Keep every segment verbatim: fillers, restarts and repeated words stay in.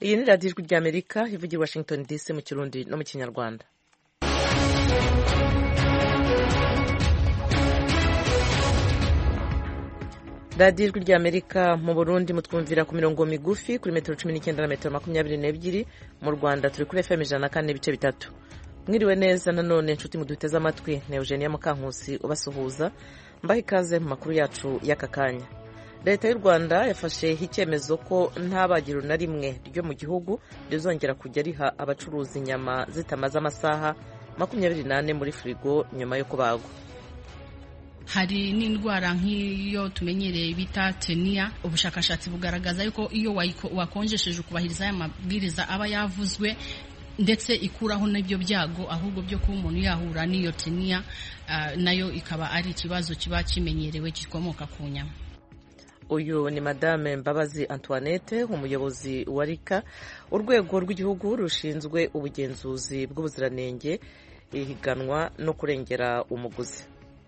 Iyi ni radiyo ijwi ry'Amerika ivugira Washington D C mu Kirundi no mu Kinyarwanda. radiyo ijwi ry'Amerika mu Burundi mutwumvira ku mirongo migufi kuri metero cumi n'icyenda na metero makumyabiri n'ebyiri, mu Rwanda turi kuri F M ijana na kane n'ibice bitatu. Mwiriwe neza nanone inshuti muduteze amatwi, ni Eugenia Mukankusi ubasuhuza, mbaha ikaze mu makuru yacu y'aka kanya. Leta y'u Rwanda yafashe icyemezo ko nta bagiro na rimwe ryo mu gihugu rizongera kujya riha abacuruza inyama zitamaze amasaha makumyabiri n'ane muri firigo nyuma yo kubagwa. Hari n'indwara nk'iyo tumenyereye bita tenia. Ubushakashatsi bugaragaza yuko iyo wakonjesheje ukubahiriza aya mabwiriza aba yavuzwe ndetse ikuraho n'ibyo byago, ahubwo byo kuba umuntu yahura n'iyo tenia uh, nayo ikaba ari ikibazo kiba kimenyerewe gikomoka ku nyama. Uyu ni Madame Mbabazi Antoinette, umuyobozi wa Rika, urwego rw'igihugu rushinzwe ubugenzuzi bw'ubuziranenge, ihiganwa no kurengera umuguzi.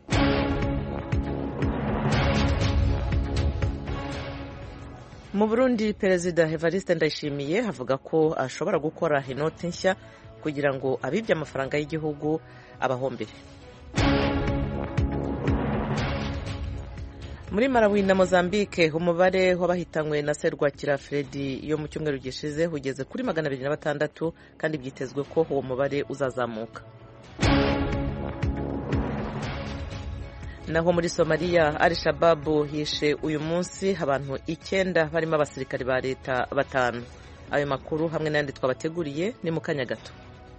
Mu Burundi, Perezida Evariste Ndayishimiye avuga ko ashobora gukora inoti nshya kugira ngo abibye amafaranga y'igihugu abahombere. Muri Malawi na Mozambique, umubare w'abahitanywe na serwakira Freddy yo mu cyumweru gishize ugeze kuri magana abiri na batandatu kandi byitezwe ko uwo mubare uzazamuka. Naho muri Somalia, Al-Shabaab hishe uyu munsi abantu icyenda barimo abasirikare ba leta batanu. Ayo makuru hamwe n'andi twabateguriye ni mu kanya gato.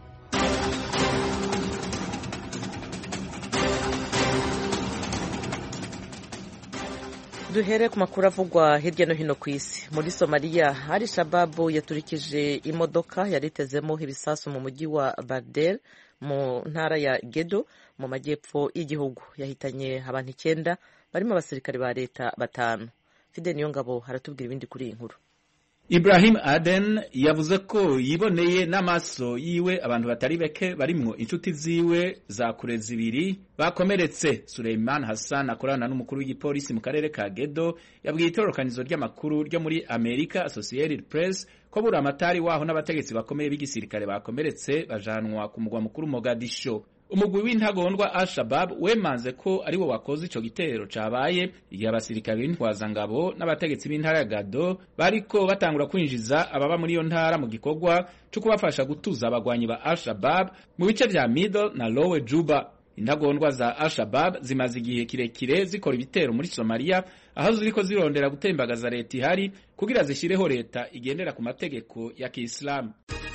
Duhere ku makuru avugwa hirya no hino ku isi. Muri Somalia, Al-Shabaab yaturikije imodoka yaritezemo ibisasu mu mujyi wa Baghdad mu ntara ya Gedo mu majyepfo y'igihugu. Yahitanye abantu icyenda barimo abasirikare ba leta batanu. Fide Niyongabo haratubwira ibindi kuri iyi nkuru. Ibrahim Aden yavuze ko yiboneye n'amaso yiwe abantu batari beke barimwo inshuti ziwe za kure zibiri bakomeretse. Suleiman Hassan akorana n'umukuru w'igipolisi mu karere ka Gedo yabwiye itororokanizo ry'amakuru ryo muri America Associated Press ko buri amatari waho n'abategetsi bakomeye b'igisirikare bakomeretse bajanwa ku mugwa mukuru Mogadisho. Umugwi w'intagondwa Al-Shabaab wemanze ko ari wo wakoze ico gitero cabaye igihe abasirikare b'intwazangabo n'abategetsi b'intara ya Gado bariko batangura kwinjiza ababa muri iyo ntara mu gikorwa cyo kubafasha gutuza abagwanyi ba Al-Shabaab mu bice vya Middle na Lower Juba. Intagondwa za Al-Shabaab zimaze igihe kirekire zikora ibitero muri Somalia, aho ziriko zirondera gutembagaza leta ihari kugira zishireho leta igendera ku mategeko ya Kiislamu.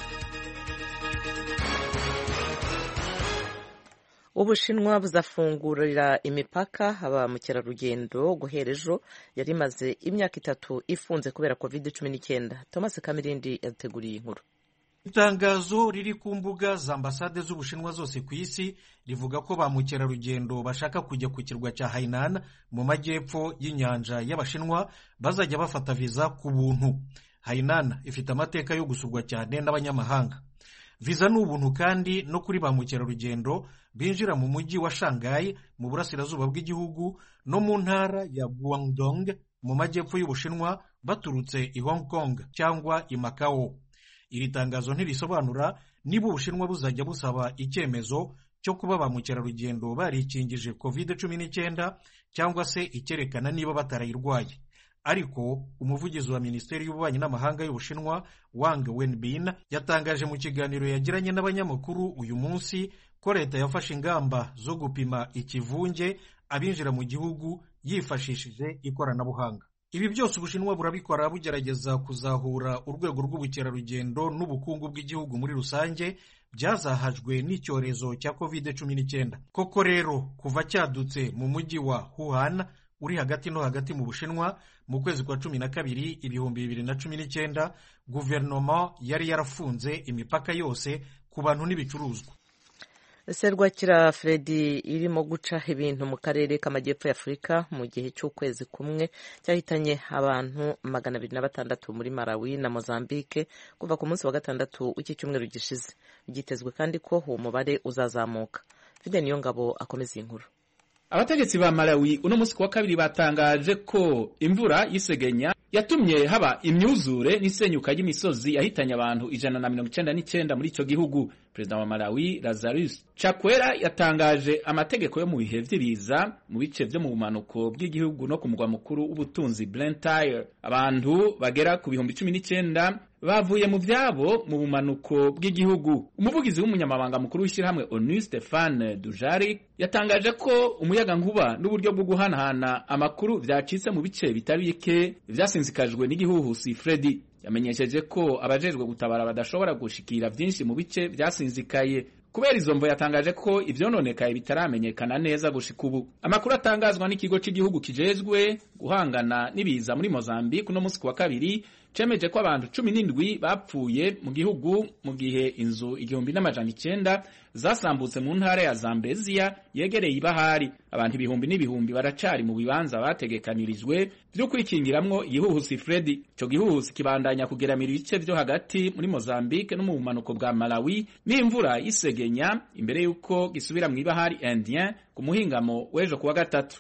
Ubushinwa buzafungurira imipaka aba mukerarugendo guhera ejo, yari imaze imyaka itatu ifunze kubera covid cumi n'icyenda. Thomas Kamirindi yateguriye inkuru. Itangazo riri ku mbuga za ambasade z'Ubushinwa zose ku isi rivuga ko ba mukerarugendo bashaka kujya ku kirwa cya Hainan mu majyepfo y'inyanja y'Abashinwa bazajya bafata viza ku buntu. Hainan ifite amateka yo gusurwa cyane n'abanyamahanga. Viza ni ubuntu kandi no kuri ba mukerarugendo binjira mu mujyi wa Shanghai mu burasirazuba bw'igihugu no mu ntara ya Guangdong mu majyepfo y'Ubushinwa baturutse i Hong Kong cyangwa i Macau. Iri tangazo ntirisobanura niba Ubushinwa buzajya busaba icyemezo cyo kuba ba mukerarugendo barikingije covid cumi n'icyenda cyangwa se icyerekana niba batarayirwaye. Ariko umuvugizi wa Minisiteri y'Ububanyi n'Amahanga y'Ubushinwa Wang Wenbin yatangaje mu kiganiro yagiranye n'abanyamakuru uyu munsi ko leta yafashe ingamba zo gupima ikivunge abinjira mu gihugu yifashishije ikoranabuhanga. Ibi byose Ubushinwa burabikora bugerageza kuzahura urwego rw'ubukerarugendo n'ubukungu bw'igihugu muri rusange byazahajwe n'icyorezo cya covid cumi n'icyenda. Koko rero kuva cyadutse mu mujyi wa Wuhan uri hagati no hagati mu Bushinwa mu kwezi kwa cumi na kabiri ibihumbi bibiri na cumi n'icyenda, guverinoma yari yarafunze imipaka yose ku bantu n'ibicuruzwa. Serwakira Freddy irimo guca ibintu mu karere k'amajyepfo y'Afurika mu gihe cy'ukwezi kumwe cyahitanye abantu magana abiri na batandatu muri Malawi na Mozambique kuva ku munsi wa gatandatu w'iki cyumweru gishize. Byitezwe kandi ko uwo mubare uzazamuka. Fide Niyongabo akomeza inkuru. Abategetsi ba Malawi uno munsi kuwa kabiri batangaje ko imvura y'isegenya yatumye haba imyuzure n'isenyuka ry'imisozi yahitanye abantu ijana na mirongo icenda n'icenda muri ico gihugu. Perezida wa Malawi Lazarus Chakwera yatangaje amategeko yo mu bihe vy'ibiza mu bice vyo mu bumanuko bw'igihugu no ku mugwa mukuru w'ubutunzi Blantyre. Abantu bagera ku bihumbi cumi n'icenda bavuye mu vyabo mu bumanuko bw'igihugu. Umuvugizi w'umunyamabanga mukuru w'ishirahamwe ONU Stéphane Dujarric yatangaje ko umuyaga nkuba n'uburyo bwo guhanahana amakuru vyacitse mu bice bitari bike vyasinzikajwe n'igihuhusi Freddy. Yamenyesheje ko abajejwe gutabara badashobora gushikira vyinshi mu bice vyasinzikaye. Kubera izo mvo yatangaje ko ivyononekaye bitaramenyekana neza gushika ubu. Amakuru atangazwa n'ikigo cy'igihugu kijejwe guhangana n'ibiza muri Mozambique no musi wa kabiri cemeje ko abantu cumi n'indwi bapfuye mu gihugu mu gihe inzu igihumbi n'amajana icenda zasambutse mu ntara ya Zambezia yegereye ibahari. Abantu ibihumbi n'ibihumbi baracari mu bibanza bategekanirijwe vyo kwikingiramwo igihuhusi Freddy. Ico gihuhusi kibandanya kugeramira ibice vyo hagati muri Mozambique no mu bumanuko bwa Malawi n'imvura y'isegenya imbere yuko gisubira mu ibahari Indien ku muhingamo w'ejo kuwa gatatu.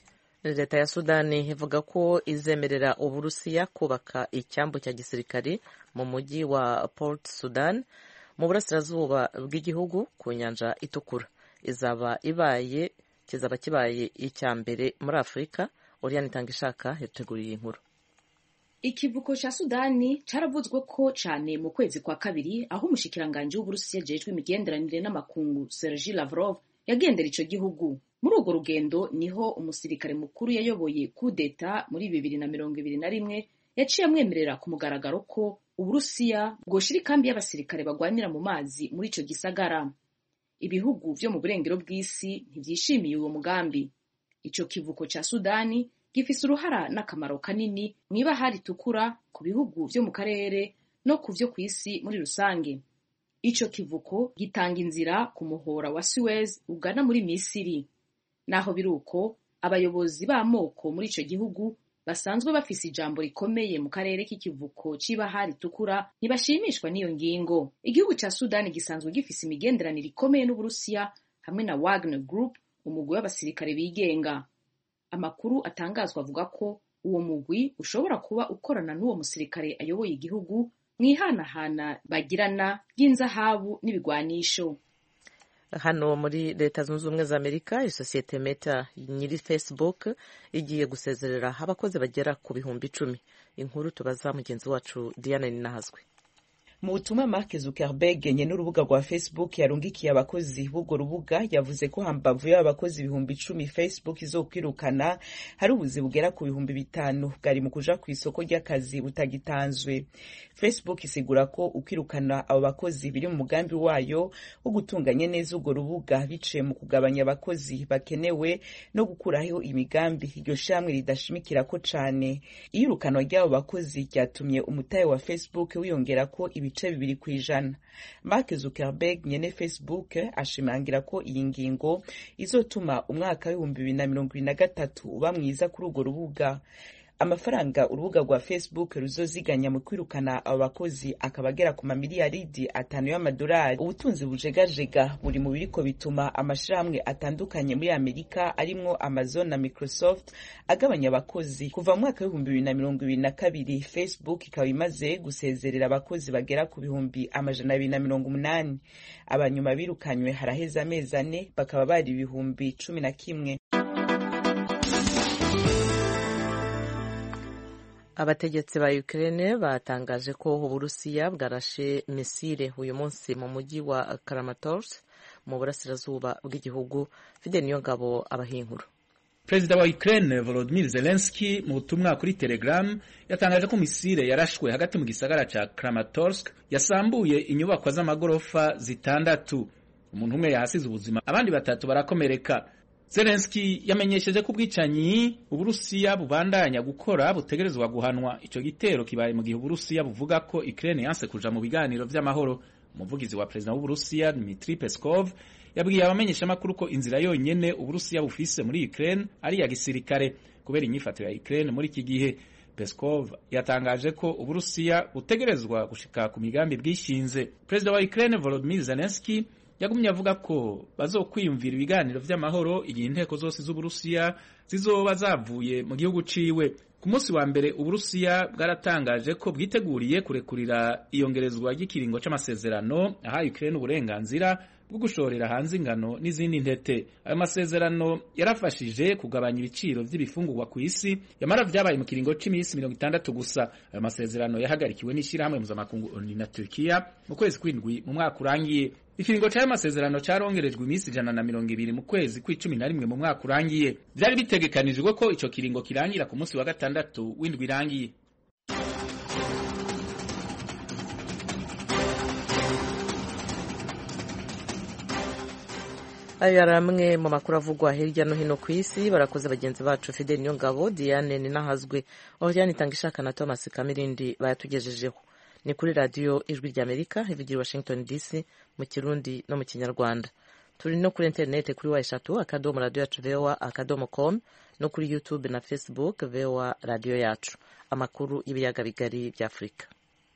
Leta ya Sudani ivuga ko izemerera Uburusiya kubaka icyambu cya gisirikari mu mujyi wa Port Sudan mu burasirazuba bw'igihugu ku nyanja itukura. Izaba ibaye kizaba kibaye icya mbere muri Afurika. Oriane Tangishaka yateguriye inkuru. Ikivuko cha Sudani caravuzwe ko cane mu kwezi kwa kabiri aho umushikiranganje w'Uburusiya jejwe imigenderanire n'amakungu Sergei Lavrov yagendera ico gihugu. Muri urwo rugendo niho umusirikare mukuru yayoboye kudeta muri bibiri na mirongo ibiri na rimwe yaciye amwemerera ku mugaragaro ko Uburusiya bwoshira ikambi y'abasirikare bagwanira mu mazi muri ico gisagara. Ibihugu vyo mu burengero bw'isi ntivyishimiye uwo mugambi. Ico kivuko ca Sudani gifise uruhara n'akamaro kanini mw'ibahari itukura ku bihugu vyo mu karere no ku vyo kw'isi muri rusange. Ico kivuko gitanga inzira ku muhora wa Suez ugana muri Misiri. Naho biruko abayobozi b'amoko muri ico gihugu basanzwe bafise ijambo rikomeye mu karere k'ikivuko c'ibahari itukura ntibashimishwa n'iyo ngingo. Igihugu ca Sudani gisanzwe gifise imigenderanire ikomeye n'Uburusiya hamwe na Wagner Group, umugwi w'abasirikare bigenga. Amakuru atangazwa avuga ko uwo mugwi ushobora kuba ukorana n'uwo musirikare ayoboye igihugu mwihanahana bagirana ry'inzahabu n'ibigwanisho. Hano muri Leta Zunze Ubumwe za Amerika, isosiyete Meta nyiri Facebook igiye gusezerera abakozi bagera ku bihumbi icumi. Inkuru tubaza mugenzi wacu Diane Ninahazwe. Mu butumwa Mark Zuckerberg nyene n'urubuga rwa Facebook yarungikiye abakozi b'ubwo rubuga yavuze ko hambavu y'abakozi ibihumbi icumi Facebook izokwirukana hari ubuzi bugera ku bihumbi bitanu bwari mu kuja ku isoko ry'akazi butagitanzwe. Facebook isigura ko ukwirukana abo bakozi biri mu mugambi wayo wo gutunganya neza urwo rubuga biciye mu kugabanya abakozi bakenewe no gukuraho imigambi iryo shamwe ridashimikira ko cane. Iyirukanwa ry'abo bakozi ryatumye umutahe wa Facebook wiyongera ko ibice bibiri kwijana. Mark Zuckerberg nyene Facebook ashimangira ko iyi ngingo izotuma umwaka w'ibihumbi bibiri na mirongo ibiri na gatatu uba mwiza kuri urwo rubuga. Amafaranga urubuga rwa Facebook ruzoziganya mu kwirukana abo bakozi akabagera ku mamiliyaridi atanu y'amadolari. Ubutunzi bujegajega buri mu biriko bituma amashirahamwe atandukanye muri Amerika arimwo Amazon na Microsoft agabanya abakozi. Kuva mu mwaka w'ibihumbi bibiri na mirongo ibiri na kabiri Facebook ikaba imaze gusezerera abakozi bagera ku bihumbi amajana abiri na mirongo umunani. Abanyuma birukanywe haraheza amezi ane bakaba bari ibihumbi cumi na kimwe. Abategetsi ba Ukraine batangaje ko Uburusiya bwarashe misile uyu munsi mu mujyi wa Kramatorsk mu burasirazuba bw'igihugu. Fide Niyongabo abahinkuru. Perezida wa Ukraine Volodymyr Zelensky mu butumwa kuri Telegram yatangaje ko misile yarashwe hagati mu gisagara ca Kramatorsk yasambuye inyubako z'amagorofa zitandatu. Umuntu umwe yahasize ubuzima, abandi batatu barakomereka. Zelensky yamenyesheje ko ubwicanyi Uburusiya bubandanya gukora butegerezwa guhanwa. Ico gitero kibaye mu gihe Uburusiya buvuga ko Ukraine yanse kuja mu biganiro vy'amahoro. Umuvugizi wa Perezida w'Uburusiya Dmitry Peskov yabwiye abamenyesha makuru ko inzira yonyene Uburusiya bufise muri Ukraine ari ya gisirikare kubera inyifatiro ya Ukraine muri iki gihe. Peskov yatangaje ko Uburusiya butegerezwa gushika ku migambi bwishinze. Perezida wa Ukraine Volodymyr Zelensky yagumye avuga ko bazokwiyumvira ibiganiro vy'amahoro igihe inteko zose z'Uburusiya zizoba zavuye mu gihugu ciwe. ku munsi wa mbere Uburusiya bwaratangaje ko bwiteguriye kurekurira iyongerezwa ry'ikiringo c'amasezerano aha Ukraine uburenganzira bwo gushorera hanze ingano n'izindi ntete. Ayo masezerano yarafashije kugabanya ibiciro vy'ibifungurwa ku isi yamara vyabaye mu kiringo c'imisi mirongo itandatu gusa. Ayo masezerano yahagarikiwe n'ishirahamwe mpuzamakungu O N U na Turkiya mu kwezi kw'indwi mu mwaka urangiye. Ikiringo c'ayo masezerano carongerejwe imisi ijana na mirongo ibiri mu kwezi kw'icumi na rimwe mu mwaka urangiye. Vyari bitegekanijwe ko ico kiringo kirangira ku munsi wa gatandatu w'indwi irangiye. ayo yari amwe mu makuru avugwa hirya no hino ku isi. Barakoze bagenzi bacu Fidel Niyongabo, Diane Ninahazwe, Oriane Itangishaka na Thomas Kamirindi bayatugejejeho. Ni kuri radiyo Ijwi ry'Amerika ivugira Washington D C mu Kirundi no mu Kinyarwanda. Turi no kuri internet kuri wa eshatu akadomo radio yacu V O A akadomo com no kuri YouTube na Facebook V O A radio yacu. Amakuru y'ibiyaga bigari bya Afrika.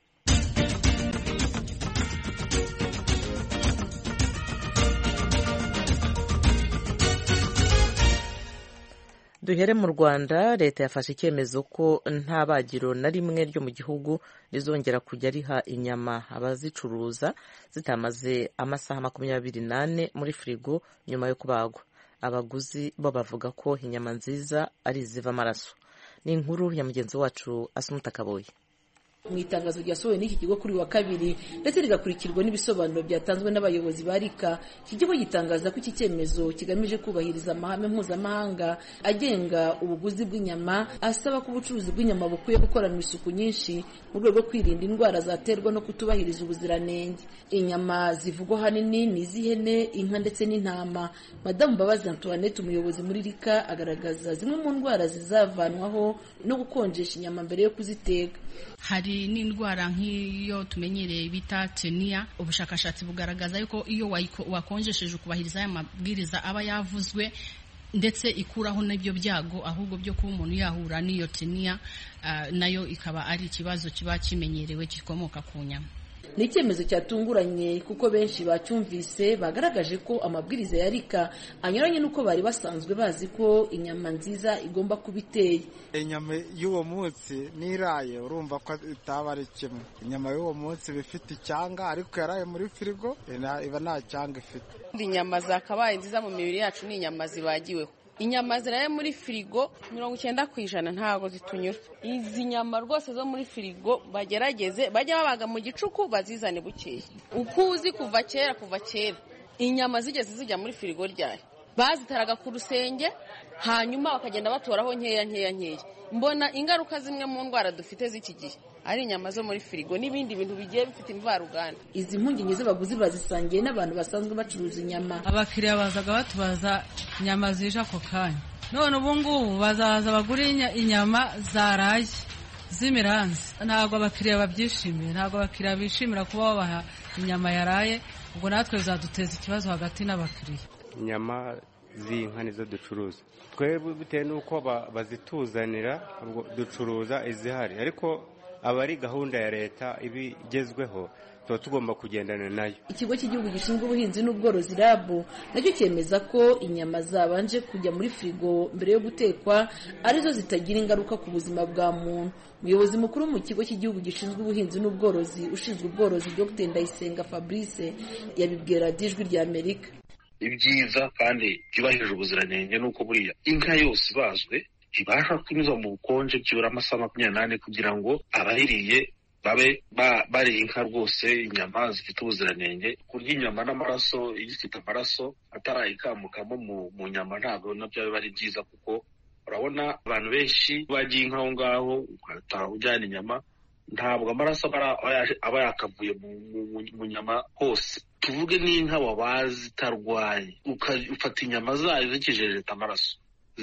Duhere mu Rwanda, leta yafashe icyemezo ko nta bagiro na rimwe ryo mu gihugu rizongera kujya riha inyama abazicuruza zitamaze amasaha makumyabiri n'ane muri firigo nyuma yo kubagwa. Abaguzi bo bavuga ko inyama nziza ari iziva amaraso. Ni inkuru ya mugenzi wacu Asumuta Kaboyi. Mu itangazo ryasohowe n'iki kigo kuri wa kabiri ndetse rigakurikirwa n'ibisobanuro byatanzwe n'abayobozi barika, iki kigo gitangaza ko iki cyemezo kigamije kubahiriza amahame mpuzamahanga agenga ubuguzi bw'inyama, asaba ko ubucuruzi bw'inyama bukwiye gukoranwa isuku nyinshi mu rwego rwo kwirinda indwara zaterwa no kutubahiriza ubuziranenge. Inyama zivugwa hanini ni iz'ihene, inka ndetse n'intama. Madamu Mbabazi Antoinette, umuyobozi muri rika, agaragaza zimwe mu ndwara zizavanwaho no gukonjesha inyama mbere yo kuziteka. Hari n'indwara nk'iyo tumenyereye bita tenia. Ubushakashatsi bugaragaza yuko iyo wakonjesheje ukubahiriza aya mabwiriza aba yavuzwe ndetse ikuraho n'ibyo byago ahubwo byo kuba umuntu yahura n'iyo tenia, uh, nayo ikaba ari ikibazo kiba kimenyerewe gikomoka ku nyama. Ni icyemezo cyatunguranye kuko benshi bacyumvise bagaragaje ko amabwiriza ya rika anyuranye n'uko bari basanzwe bazi ko inyama nziza igomba kuba iteye. Inyama y'uwo munsi n'iraye urumva ko itaba ari kimwe. Inyama y'uwo munsi bifite icyanga ariko yaraye muri firigo iba nta cyanga ifite. Inyama zakabaye nziza mu mibiri yacu ni inyama zibagiweho. Inyama ziraye muri firigo mirongo icyenda ku ijana ntago zitunyura. Izi nyama rwose zo muri firigo bagerageze bajya babaga mu gicuku bazizane bukeye. Ukuzi kuva kera kuva kera inyama zigeze zijya muri firigo ryayo bazitaraga ku rusenge hanyuma bakagenda batoraho nkeya nkeya nkeya. Mbona ingaruka zimwe mu ndwara dufite z'iki gihe ari inyama zo muri firigo n'ibindi bintu bigiye bifite imvaruganda. Izi mpungenge z'abaguzi bazisangiye n'abantu basanzwe bacuruza inyama. Abakiriya bazaga batubaza inyama zije ako kanya, none ubu ngubu bazaza bagura inyama zaraye z'imiranzi. Ntabwo abakiriya babyishimiye, ntabwo abakiriya bishimira kuba babaha inyama yaraye, ubwo natwe bizaduteza ikibazo hagati n'abakiriya. Inyama z'inka nizo ducuruza twebwe bitewe n'uko bazituzanira, ducuruza izihari, ariko aba ari gahunda ya leta ibigezweho tuba tugomba kugendana nayo. Ikigo cy'igihugu gishinzwe ubuhinzi n'ubworozi R A B nacyo cyemeza ko inyama zabanje kujya muri firigo mbere yo gutekwa arizo zitagira ingaruka ku buzima bwa muntu. Umuyobozi mukuru mu kigo cy'igihugu gishinzwe ubuhinzi n'ubworozi ushinzwe ubworozi Dr Ndayisenga Fabrice yabibwira Ijwi ry'Amerika. Ibyiza kandi byubahirije ubuziranenge nuko buriya inka yose ibazwe ibasha kunyuzwa mu bukonje byibura amasaha makumyabiri n'ane kugira ngo abayiriye babe bari inka rwose inyama zifite ubuziranenge. Kurya inyama n'amaraso igifite amaraso atarayikamukamo mu nyama ntabwo nabyo biba ari byiza, kuko urabona abantu benshi bagiye inka aho ngaho ugataha ujyana inyama ntabwo amaraso aba yakavuye mu nyama hose. Tuvuge n'inka wabazi itarwaye ufata inyama zayo zikijejeta amaraso,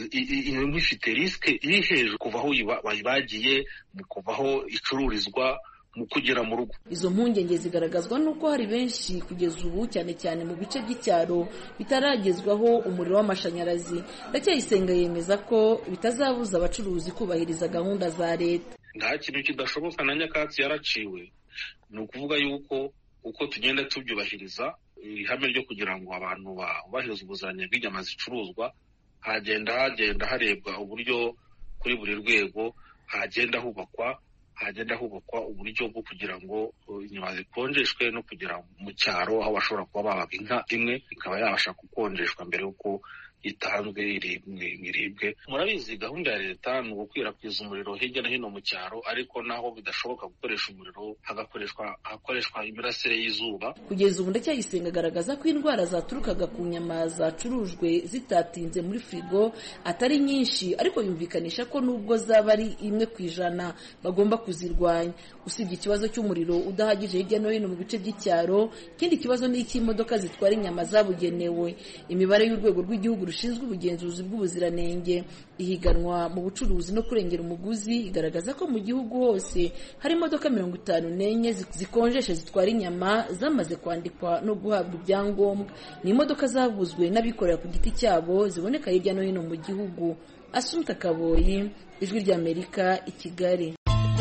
iyo nka ifite risike iri hejuru kuva aho wayibagiye mu kuva aho icururizwa mu kugera mu rugo. Izo mpungenge zigaragazwa n'uko hari benshi kugeza ubu cyane cyane mu bice by'icyaro bitaragezwaho umuriro w'amashanyarazi. Ndacyayisenga yemeza ko bitazabuza abacuruzi kubahiriza gahunda za leta. Nta kintu kidashoboka na nyakatsi yaraciwe. Ni ukuvuga yuko uko tugenda tubyubahiriza ihame ryo kugira ngo abantu bahirize ubuziranenge bw'inyama zicuruzwa, hagenda hagenda harebwa uburyo kuri buri rwego hagenda hubakwa hagenda hubakwa uburyo bwo kugira ngo inyama zikonjeshwe no kugera mu cyaro aho bashobora kuba babaga inka imwe ikaba yabasha gukonjeshwa mbere y'uko itanzwe iribwe. Murabizi gahunda ya leta ni ugukwirakwiza umuriro hirya no hino mu cyaro, ariko naho bidashoboka gukoresha umuriro hagakoreshwa hakoreshwa imirasire y'izuba. Kugeza ubu Ndacyayisenga agaragaza ko indwara zaturukaga ku nyama zacurujwe zitatinze muri frigo atari nyinshi, ariko yumvikanisha ko nubwo zaba ari imwe ku ijana bagomba kuzirwanya. Usibye ikibazo cy'umuriro udahagije hirya no hino mu bice by'icyaro, ikindi kibazo ni icy'imodoka zitwara inyama zabugenewe. Imibare y'urwego rw'igihugu rushinzwe ubugenzuzi bw'ubuziranenge ihiganwa mu bucuruzi no kurengera umuguzi igaragaza ko mu gihugu hose hari imodoka mirongo itanu n'enye zikonjesha zitwara inyama zamaze kwandikwa no guhabwa ibyangombwa. Ni imodoka zaguzwe n'abikorera ku giti cyabo ziboneka hirya no hino mu gihugu. Asumta Kaboyi, Ijwi ry'Amerika, i Kigali.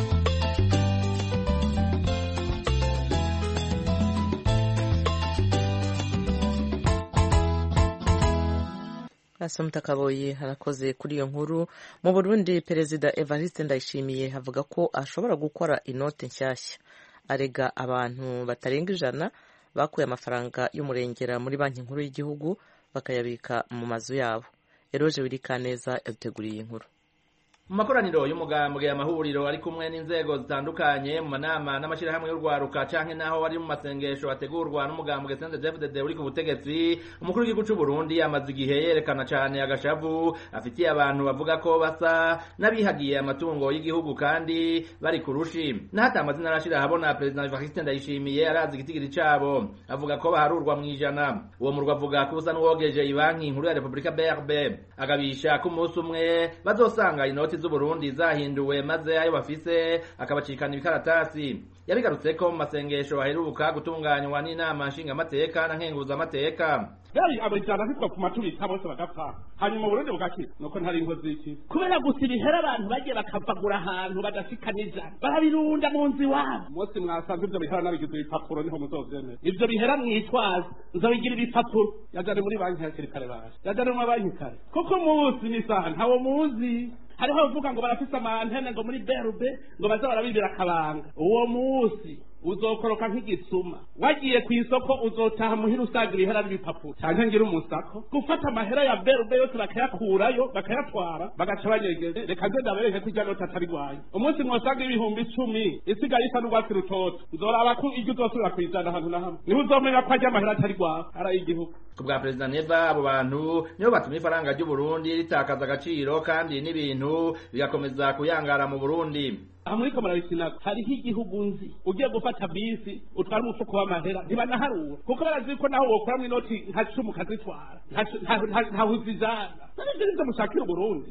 Asumta Kaboyi harakoze kuri iyo nkuru. Mu Burundi, Perezida Evariste Ndayishimiye avuga ko ashobora gukora inote nshyashya. Arega abantu batarenga ijana bakuye amafaranga y'umurengera muri banki nkuru y'igihugu bakayabika mu mazu yabo. Eroje Wirikaneza yaduteguriye inkuru. Mu makoraniro y'umugambwe amahuriro ari kumwe n'inzego zitandukanye mu manama n'amashirahamwe y'urwaruka canke naho bari mu masengesho ategurwa n'umugambwe C N D D F D D uri ku butegetsi, umukuru w'igihugu cy'u Burundi amaze igihe yerekana cane agashavu afitiye abantu bavuga ko basa n'abihagiye amatungo y'igihugu kandi bari kurushi. Nahata amazina arashira habona President Evariste Ndayishimiye arazi igitigiri cabo, avuga ko baharurwa mu ijana. Uwo murwa avuga ko usa n'uwogeje ibanki nkuru ya Republika B R B, agabisha ko umunsi umwe bazosanga inoti z'u Burundi zahinduwe maze ayo bafise akabacikana ibikaratasi. Yabigarutse ko mu masengesho aheruka gutunganywa n'inama nshingamateka na nkenguzamateka. Yari abajana hitwa ku matubita bose bagapfa. Hanyuma Burundi bugakira nuko ntari ingozi iki. Kubera gusira ihera abantu bagiye bakavagura ahantu badashikaniza. Barabirunda mu nzi wabo. Mose mwasanze ibyo bihera nabigize ibipapuro niho muzovyemera. Ibyo bihera mwitwaza nzabigira ibipapuro. Yajane muri banki ya Kirikare baje. Yajane mu banki kare. Kuko muzi ni saha ntawo muzi. Hariho bavuga ngo barafise amantene ngo muri B R B ngo baza barabibira akabanga. Uwo musi uzokoroka nk'igisuma. Wagiye ku isoko uzotaha muhira usagira ihera n'ibipapuro. Canke ngira umusako gufata amahera ya B R B yose bakayakurayo bakayatwara bagaca banyegeze. Reka nze ndabereke ko ijana atari rwaye. Umunsi mwosaga ibihumbi icumi isigaye isa n'urwatsi rutoto. Uzoraba ko iryo uzosubira kwijana ahantu na hamwe. Niho uzomenya ko ajya amahera atari rwawe ari igihugu. Ku bwa President Neva abo bantu nibo batumye ifaranga ry'u Burundi ritakaza agaciro kandi n'ibintu bigakomeza kuyangara mu Burundi. Amuriko marabikina hariho igihugu nzi ugiye gufata bisi utwara umufuko w'amahera ntibanaharura kuko barazi ko naho wokora mu inoti nka cumi ukazitwara nta huzijana n'ibyo mushakira Burundi.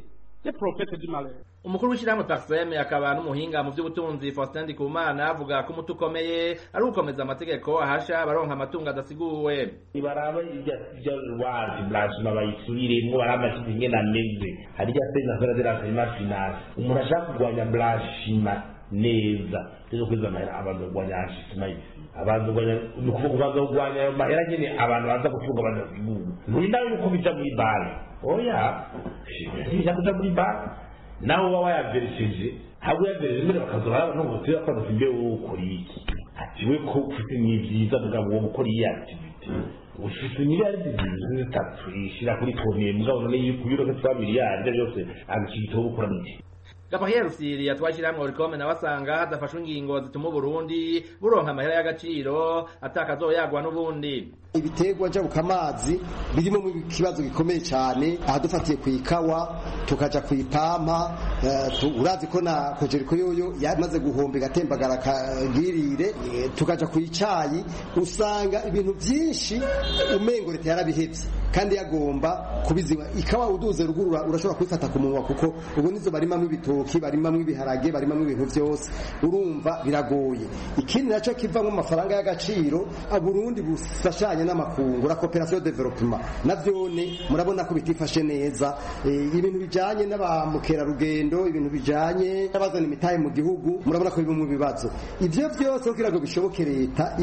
Umukuru w'ishyirahamwe Parseme akaba n'umuhinga mu by'ubutunzi Faustin Ndikumana avuga ko umuti ukomeye ari ukomeza amategeko ahasha baronka amatungo adasiguwe. Ibaraba ijya wazi blanchima bayisubiremo baramaze ingena meze hari ya sena fera de la finance umuntu ashaka kugwanya blanchima neza cyo kwiza mahera abantu kugwanya ashima abantu kugwanya nukuvuga kugwanya mahera nyine abantu baza kufunga abantu muri nawe uko bija muri bale oya shija kuja muri bale nawe wa yaverishije habo yaverishije mbere bakazora abantu bose bakora simbe ukora iki ati we ko ufite ni byiza mugabo gukora iyi activity ufite miliyari zitatu ishira kuri konti mugabo none y'ukubiro ko twa miliyari byose agikito gukora n'iki. Gabriel Rusiri yatwashyirahamwe Oricome nawe asanga hadafashwe ingingo zituma Burundi buronka amahera y'agaciro atakazoyagwa n'ubundi. Ibiterwa njabukamazi birimo mu kibazo gikomeye cyane aha dufatiye ku ikawa tukaja ku ipampa uh, urazi ko na Kojeriko yoyo yamaze guhomba gatembagara kagirire tukaja ku icayi usanga ibintu byinshi umengo leta yarabihevye kandi yagomba kubiziba. Ikawa uduze rugurura urashobora kwifata ku munwa kuko ubu nizo barima mu ibitoki barima mu ibiharage barima mu ibintu byose urumva biragoye. Ikindi naco kivamo amafaranga y'agaciro aburundi busashanye n'amakungu la coopération development navyone murabona ko bitifashe neza. E, ibintu bijanye n'abamukera rugendo ibintu bijanye n'abazana imitahe mu gihugu murabona ko biri mu bibazo. Ivyo byose kugira ngo bishoboke leta igomba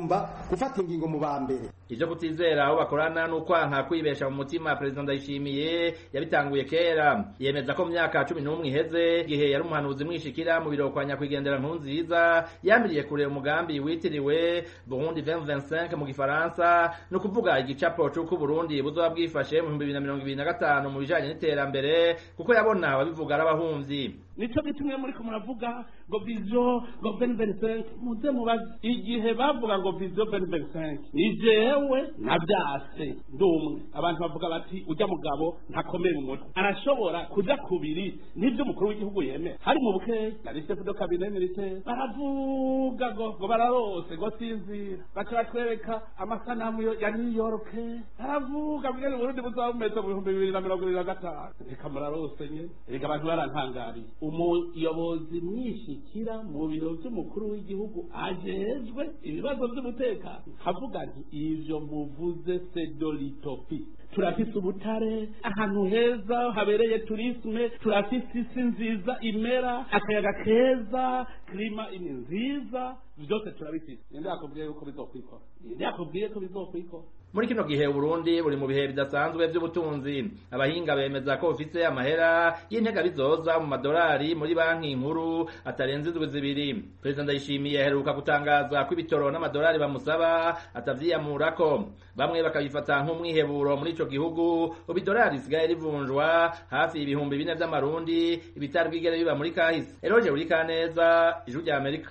gusumba gufata ingingo mu ba mbere. Ivyo kutizera aho bakorana n'ukwanka kwibesha mu mutima President Ndayishimiye yabitanguye kera. Yemeza ko mu myaka cumi n'umwe iheze igihe yari umuhanuzi mwishikira mu biro kwa nyakwigendera Nkurunziza yamiriye kure umugambi witiriwe Burundi vingt vingt-cinq mu gifaransa no kuvuga igicapo c'uko Burundi buzoba bwifashe mu bibiri na mirongo ibiri na gatanu mu bijanye n'iterambere kuko yabona ababivuga arabahumvyi. Nico gitumwe muri ko muravuga ngo vision ngo vingt vingt-cinq muze mubaze igihe bavuga ngo vision vingt vingt-cinq ni jewe nabyase ndumwe abantu bavuga bati ujya mugabo ntakomeye mu mutwe arashobora kuja kubiri nivyo mukuru w'igihugu yeme hari mu buke na chef de cabinet militaire baravuga ngo ngo bararose ngo sinzira baca batwereka amasanamu ya New York baravuga bwene Burundi buzaba bumeze mu bihumbi bibiri na mirongo ibiri na gatanu reka murarose nye reka abantu barantangariye umuyobozi mwishikira mu biro by'umukuru w'igihugu ajejwe ibibazo by'umutekano havuga nti ivyo muvuze sedolitopi turafise ubutare ahantu heza habereye turisme turafise isi nziza imera akayaga keza klima ini nziza byose turabifise ninde yakubwiye yuko bizokwikora ninde yakubwiye ko bizokwikora. Muri kino gihe Burundi buri mu bihe bidasanzwe by'ubutunzi abahinga bemeza ko ufise amahera y'intega bizoza mu madolari muri banki nkuru atarenze indwi zibiri. President Ndayishimiye aheruka gutangaza ko ibitoro n'amadolari bamusaba atavyiyamurako bamwe bakabifata nk'umwiheburo muri ico gihugu ubidolari sigaye rivunjwa hafi ibihumbi bine vy'amarundi ibitari bwigere biba muri kahise. Eroje uri kaneza ijuru rya Amerika.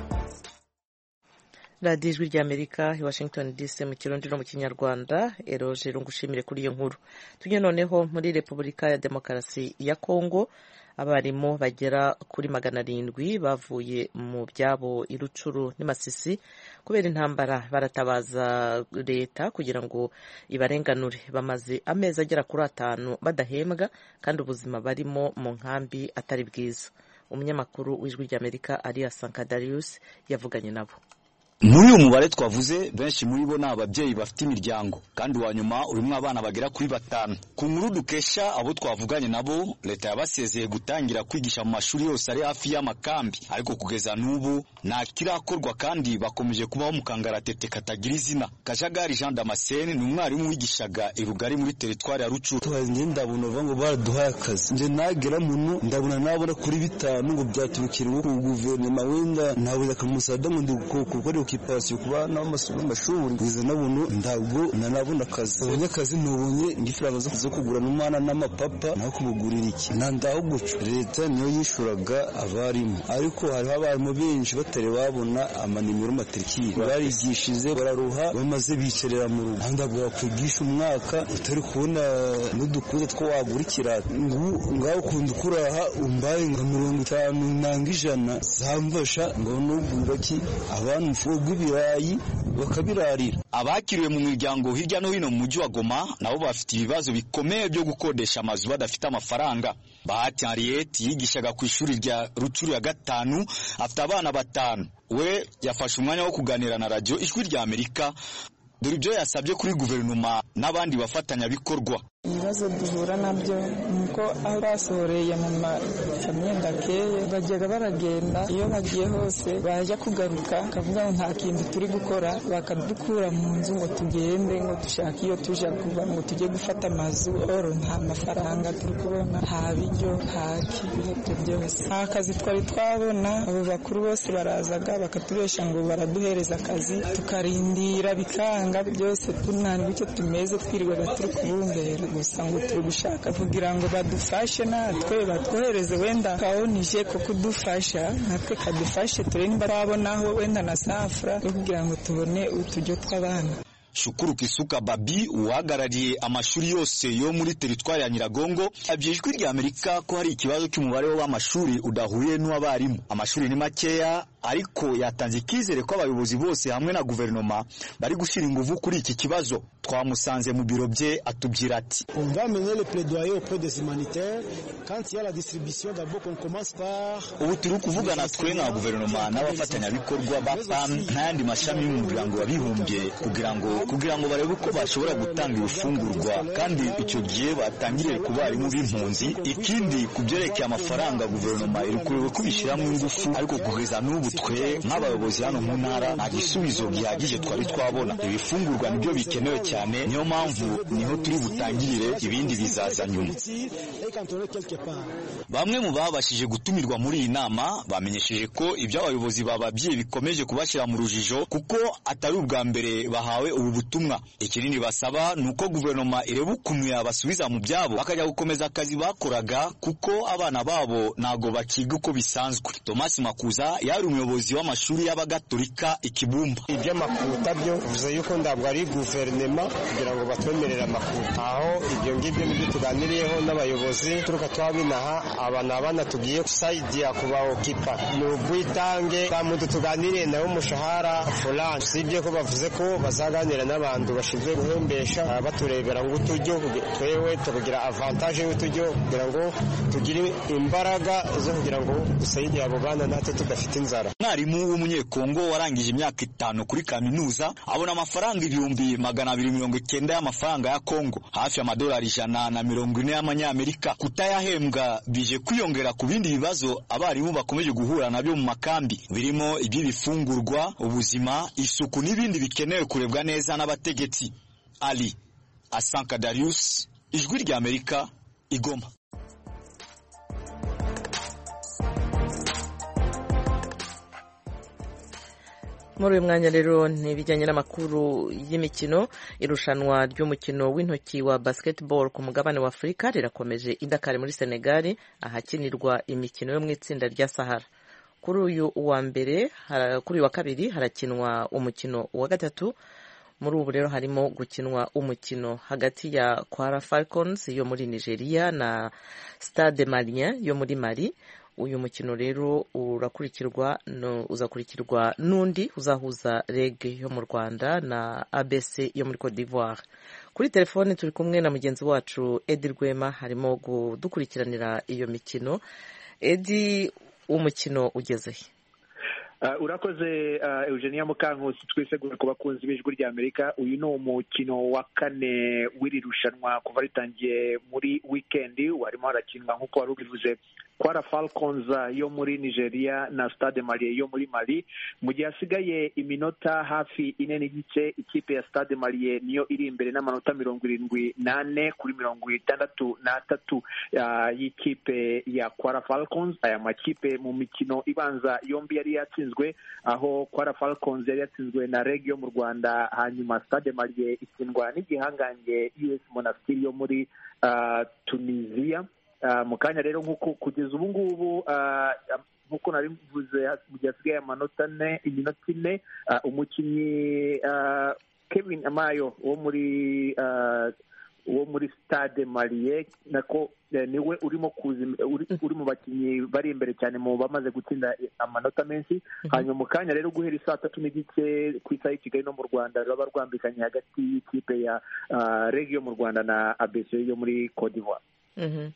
radiyo ijwi ry'Amerika i Washington D C mu kirundi no mu kinyarwanda. Eroje rungushimire kuri iyo nkuru. tujye noneho muri Repubulika ya Demokarasi ya Kongo abarimu bagera kuri magana arindwi bavuye mu byabo irucuru n'imasisi kubera intambara baratabaza leta kugira ngo ibarenganure. Bamaze amezi agera kuri atanu badahembwa kandi ubuzima barimo mu nkambi atari bwiza. Umunyamakuru w'ijwi ry'Amerika Arias Sankadarius yavuganye nabo. Muri uyu mubare twavuze benshi muri bo ni ababyeyi bafite imiryango kandi wa nyuma urimo abana bagera kuri batanu. Ku nkuru dukesha abo twavuganye nabo leta yabasezeye gutangira kwigisha mu mashuri yose ari hafi y'amakambi ariko kugeza n'ubu nta kirakorwa kandi bakomeje kubaho mu kangaratete katagira izina. Kajagari Jean Damascene ni umwarimu wigishaga i Rugari muri teritwari ya Rucuru. Twaje ndabona ngo baraduhaye akazi nje nagera muno ndabona nabona kuri bitanu ngo byaturukira uko guverinoma wenda ntabwo akamusada ngo ndukoko kipasi kubana amashuri biza nabuno ndabwo nanabona akazi abanyakazi ntubonye ngifaranga zo kugura n'umwana n'amapapa naho kumugurira iki nandaho guco leta niyo yishuraga abarimu ariko hari abarimu benshi batari babona amanimero matrikire barigishize bararuha bamaze bicerera mu rugo ndabwo kwigisha umwaka utari kubona n'udukuze two wagurikira ngaho kundi kuraha umbaye nka mirongo itanu nanga ijana zamfasha ngo n'ubwubaki abantu bw'ibirayi bakabirarira. Abakiriwe mu miryango hirya no hino mu mujyi wa Goma nabo bafite ibibazo bikomeye byo gukodesha amazu badafite amafaranga. Bahati Henriette yigishaga ku ishuri rya Rucuru ya gatanu afite abana batanu. We yafashe umwanya wo kuganira na radio ijwi rya Amerika dore ibyo yasabye kuri guverinoma n'abandi bafatanya bikorwa. Ibibazo duhura nabyo nuko aho basohoreye mu mafamiye ndakeye bajyaga baragenda iyo bagiye hose bajya kugaruka kavuga ngo nta kintu turi gukora bakadukura mu nzu ngo tugende ngo dushaka iyo tuja kuva ngo tujye gufata amazu oro nta mafaranga turi kubona nta biryo nta kibyo byose nta kazi twari twabona. Abo bakuru bose barazaga bakatubesha ngo baraduhereza akazi tukarindira bikanga byose tunanirwa icyo tumeze twiriwe turi kubumbera gusa ngo turi gushaka kugira ngo badufashe natwe batwohereze wenda kabonije ko kudufasha natwe kadufashe turi nimba babonaho wenda na safra kugira ngo tubone utujyo tw'abana. Shukuru Kisuka Babi uhagarariye amashuri yose yo muri teritwari ya Nyiragongo abyijwi rya Amerika ko hari ikibazo cy'umubare w'amashuri udahuye n'abarimu. Amashuri ni makeya ariko yatanze ikizere ko abayobozi bose hamwe na guverinoma bari gushyira ingufu kuri iki kibazo. Twamusanze mu biro bye atubwira ati on va mener le plaidoyer auprès des humanitaires quand il y a la distribution d'abord on commence par ubu turi kuvugana twe na guverinoma n'abafatanyabikorwa ba P A M n'ayandi mashami y'umuryango wabibumbye kugira ngo kugira ngo barebe uko bashobora gutanga ibifungurwa kandi icyo gihe batangiriye ku barimu b'impunzi. Ikindi kubyerekeye amafaranga guverinoma iri kureba kubishyiramo ingufu ariko kugeza n'ubu twe nk'abayobozi hano mu ntara nta gisubizo gihagije twari twabona. Ibifungurwa nibyo bikenewe cyane, niyo mpamvu niho turi butangirire, ibindi bizaza nyuma. Bamwe mu babashije gutumirwa muri iyi nama bamenyesheje ko ibyo abayobozi bababwiye bikomeje kubashyira mu rujijo kuko atari ubwa mbere bahawe ubu butumwa. Ikindi basaba ni uko guverinoma ireba ukuntu yabasubiza mu byabo bakajya gukomeza akazi bakoraga kuko abana babo ntago bakiga uko bisanzwe. Thomas Makuza yari umuyobozi w'amashuri y'abagatolika Ikibumba. Iby'amakuta byo bivuze yuko ndabwo ari guverinoma kugira ngo batwemerere amakuta, aho ibyo ngibyo nibyo tuganiriyeho n'abayobozi turuka twabinaha abana abana tugiye kusaidia kubaokipa ni ubwitange bwa muntu tuganiriye nawe umushahara fulani, sibye ko bavuze ko bazaganira n'abantu bashinzwe guhembesha baturebera ngo utujyo twewe tukugira avantage y'utujyo kugira ngo tugire imbaraga zo kugira ngo dusaidie abo bana natwe tudafite inzara. Mwarimu w'umunyekongo warangije imyaka itanu kuri kaminuza abona amafaranga ibihumbi magana abiri mirongo icyenda y'amafaranga ya Kongo, hafi amadolari ijana na mirongo ine y'amanyamerika. Kutayahembwa bije kwiyongera ku bindi bibazo abarimu bakomeje guhura nabyo mu makambi, birimo iby'ibifungurwa, ubuzima, isuku n'ibindi bikenewe kurebwa neza n'abategetsi. Ali Asanka Darius, Ijwi ry'Amerika, Igoma. Muri uyu mwanya rero ntibijyanye n'amakuru y'imikino. Irushanwa ry'umukino w'intoki wa basketball ku mugabane wa Afurika rirakomeje i Dakar muri Senegal, ahakinirwa imikino yo mu itsinda rya Sahara. Kuri uyu wa mbere, kuri uyu wa kabiri harakinwa umukino wa gatatu. Muri ubu rero harimo gukinwa umukino hagati ya Kwara Falcons yo muri Nigeria na Stade Malien yo muri Mali. Uyu mukino rero urakurikirwa no uzakurikirwa nundi uzahuza R E G yo mu Rwanda na A B C yo muri Cote d'Ivoire. Kuri telefone turi kumwe na mugenzi wacu Edi Rwema, harimo gudukurikiranira iyo mikino. Edi, umukino ugeze he? Uh, urakoze uh, Eugenia Mukankusi, twisegura ku bakunzi b'Ijwi ry'Amerika. Uyu ni umukino wa kane w'iri rushanwa kuva ritangiye muri weekend, warimo harakinwa nk'uko wari ubivuze Kwara Falcons yo muri Nigeria na Stade Malien yo muri Mali. Mu gihe hasigaye iminota hafi ine n'igice, ikipe ya Stade Malien niyo iri imbere n'amanota mirongo irindwi n'ane kuri mirongo itandatu n'atatu uh, y'ikipe ya Kwara Falcons. Aya makipe mu mikino ibanza yombi yari yatsinzwe, aho Kwara Falcons yari yatsinzwe na R E G yo mu Rwanda, hanyuma Stade Malien itsindwa n'igihangange U S Monastir yo muri uh, Tunisia. Uh, mu kanya rero nk'uko kugeza ubu ngubu uh, nk'uko nari mvuze mu gihe hasigaye amanota ane iminota ine, uh, umukinnyi uh, Kevin Amayo wo muri uh, wo muri Stade Malien nako eh, niwe urimo kuza uri, uri mu bakinnyi bari imbere cyane mu bamaze gutsinda amanota menshi. Mm-hmm. Hanyuma mu kanya rero guhera saa tatu n'igice ku isaha y'i Kigali no mu Rwanda raba rwambikanye hagati y'ikipe ya uh, R E G yo mu Rwanda na A B C yo muri Cote d'Ivoire. Mhm.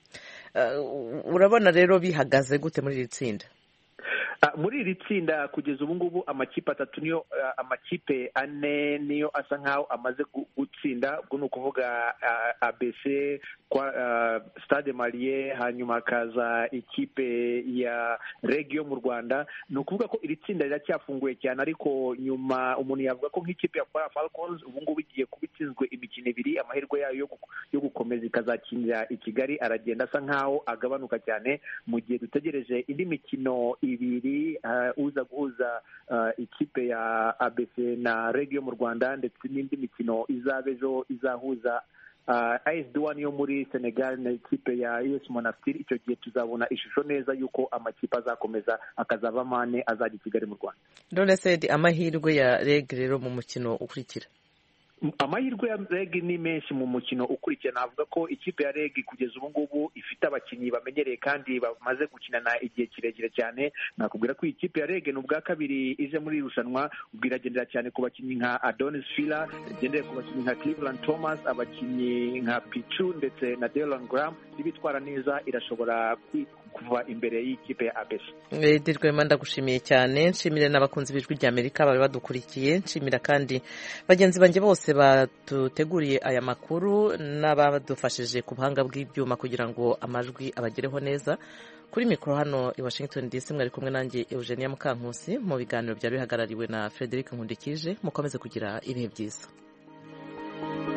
Uh, urabona rero bihagaze gute muri iri tsinda? Uh, muri iri tsinda kugeza ubu ngubu amakipe atatu niyo uh, amakipe ane niyo asa nkaho amaze gutsinda. Ubwo ni ukuvuga uh, A B C kwa uh, Stade Malien, hanyuma kaza ikipe ya R E G yo mu Rwanda. Ni ukuvuga ko iri tsinda riracyafunguye cyane, ariko nyuma umuntu yavuga ko nk'ikipe ya Kwara Falcons ubu ngubu igiye kubitsinzwe imikino ibiri, amahirwe yayo yo, yo gukomeza ikazakinira i Kigali aragenda asa nkaho agabanuka cyane, mu gihe dutegereje indi mikino ibiri uh, uza guhuza uh, ikipe ya A B C na R E G yo mu Rwanda, ndetse n'indi mikino izaba ejo izahuza Uh, A S Douanes yo muri Senegal na ikipe ya U S Monastir. Icyo gihe tuzabona ishusho neza yuko amakipe azakomeza akazava mane azajya i Kigali mu Rwanda. None se amahirwe ya R E G rero mu mukino ukurikira? Amahirwe ya R E G ni menshi mu mukino ukurikira. Navuga ko ikipe ya R E G kugeza ubu ngubu ifite abakinnyi bamenyereye kandi bamaze gukinana igihe kirekire cyane. Nakubwira ko ikipe ya R E G n'ubwa kabiri ije muri irushanwa, ubwiragendera cyane ku bakinnyi nka Adonis Fila, gendera ku bakinnyi nka Cleveland Thomas, abakinnyi nka Pichu ndetse na Delon Graham. Ibitwara neza irashobora kuva imbere y'ikipe ya A B C. Edi Rwema ndagushimiye cyane, nshimire n'abakunzi b'Ijwi ry'Amerika bari badukurikiye, nshimira kandi bagenzi banjye bose batuteguriye aya makuru n'abadufashije ku buhanga bw'ibyuma kugira ngo amajwi abagereho neza. Kuri mikoro hano i Washington D C mwari kumwe nanjye Eugenia Mukankusi, mu biganiro byari bihagarariwe na Frederic Nkundikije. Mukomeze kugira ibihe byiza.